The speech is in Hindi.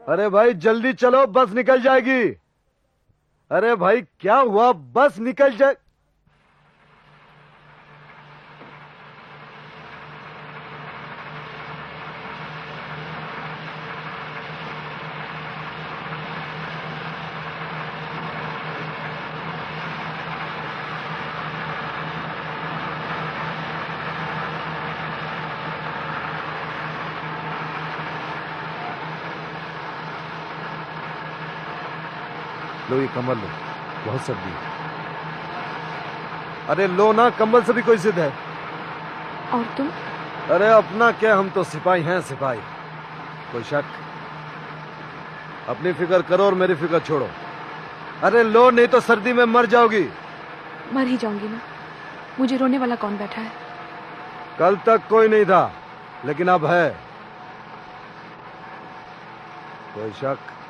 अरे भाई जल्दी चलो, बस निकल जाएगी। अरे भाई क्या हुआ, बस निकल जाए। लो ये कम्बल लो, बहुत सर्दी है। अरे लो ना, कंबल से भी कोई जिद है। और तुम? अरे अपना क्या, हम तो सिपाही हैं सिपाही। कोई शक? अपनी फिक्र करो और मेरी फिक्र छोड़ो। अरे लो, नहीं तो सर्दी में मर जाओगी। मर ही जाऊंगी ना, मुझे रोने वाला कौन बैठा है? कल तक कोई नहीं था, लेकिन अब है। कोई शक?